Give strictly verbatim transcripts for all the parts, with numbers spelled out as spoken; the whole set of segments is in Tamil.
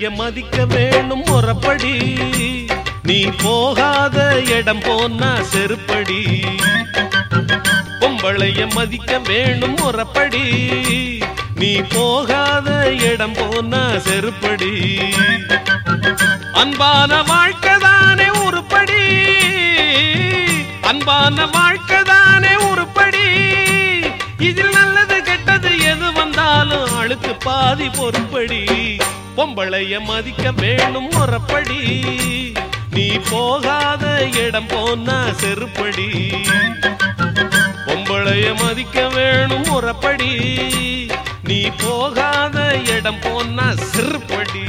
பொம்பளைய மதிக்க வேணும் முறப்படி, நீ போகாத இடம் போனா செருப்படி. பொம்பளைய மதிக்க வேணும் முறப்படி, நீ போகாத இடம் போனா செருப்படி. அன்பான வாழ்க்கைதானே உருப்படி, அன்பான வாழ்க்கைதானே உருப்படி. இதில் நல்லது கெட்டது எது வந்தாலும் அழுக்கு பாதி பொறுப்படி. பொம்பளைய மதிக்க வேணும் முறப்படி, நீ போகாத இடம் போனா செருப்படி. பொம்பளைய மதிக்க வேணும் முறப்படி, நீ போகாத இடம் போனா செருப்படி.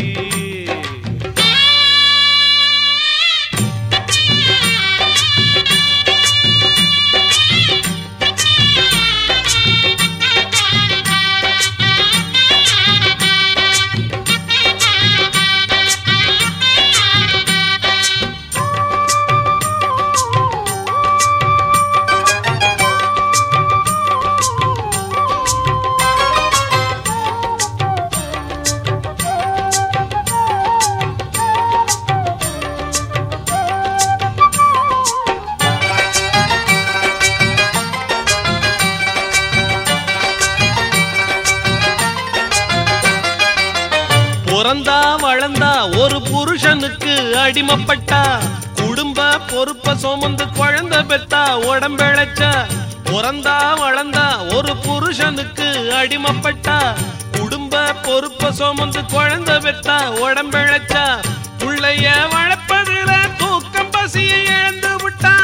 பிறந்தா வளர்ந்தா ஒரு புருஷனுக்கு அடிமைப்பட்டா, குடும்ப பொறுப்ப சுமந்து குழந்தை பெத்தா உடம்பிழைச்சா. பிறந்தா வளர்ந்தா ஒரு புருஷனுக்கு அடிமைப்பட்டா, குடும்ப பொறுப்ப சுமந்து குழந்தை பெத்தா உடம்பிழைச்சா. புள்ளைய வளர்ப்பதில தூக்கம் பசியை இழந்து விட்டா,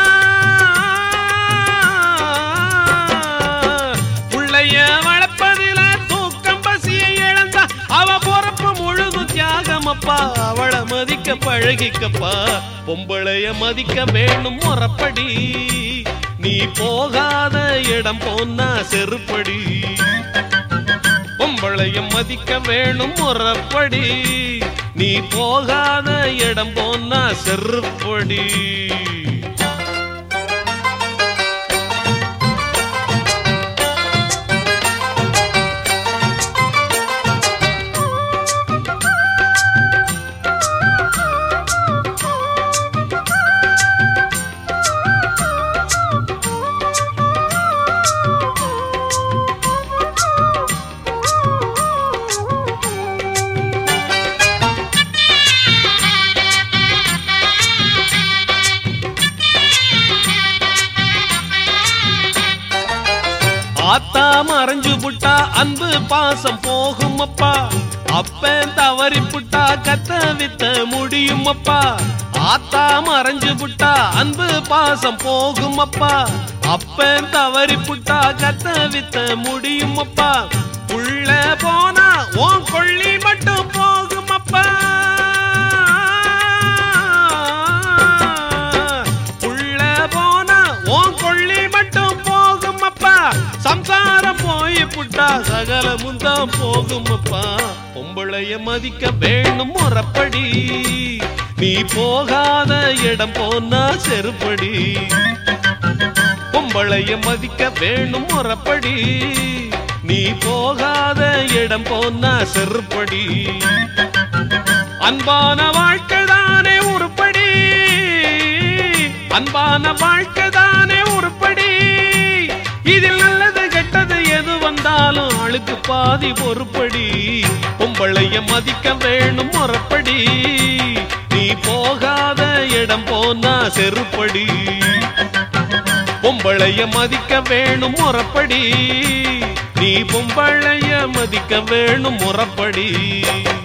புள்ளைய வளர்ப்பதில தூக்கம் பசியை இழந்தா. அவ பொறுப்பு முழுது தியாகமப்பா, அவளை மதிக்க பழகிக்கப்பா. பொம்பளைய மதிக்க வேணும் முறப்படி, நீ போகாத இடம் போனா செருப்படி. பொம்பளைய மதிக்க வேணும் முறப்படி, நீ போகாத இடம் போனா செருப்படி. ஆத்தா மறைஞ்சு புட்டா அன்பு பாசம் போகும் அப்பா, அப்பன் தவறி புட்டா கத்த வித்த முடியும் அப்பா. ஆத்தா மறைஞ்சு புட்டா அன்பு பாசம் போகும் அப்பா, அப்பன் தவறி புட்டா கத்த வித்த முடியும் அப்பா. உள்ள போனா உன் கொள்ளி மட்டும் போகும் அப்பா, உள்ள போனா உன் கொள்ளி மட்டும் போகும் அப்பா. சம்சாரம் போய் புட்டா சகல முந்தம் போகும் அப்பா. பொம்பளைய மதிக்க வேணும் முறப்படி, நீ போகாத இடம் போனா செருப்படி. பொம்பளைய மதிக்க வேணும் முறப்படி, நீ போகாத இடம் போனா செருப்படி. அன்பான வாழ்க்கைதானே உருப்படி, அன்பான வாழ்க்கைதானே உருப்படி. இதில் நல்லது கெட்டது எது வந்தாலும் அழுக்கு பாதி பொறுப்படி. பொம்பளைய மதிக்க வேணும் முறப்படி, நீ போகாத இடம் போனா செருப்படி. பொம்பளைய மதிக்க வேணும் முறப்படி, நீ பொம்பளைய மதிக்க வேணும் முறப்படி.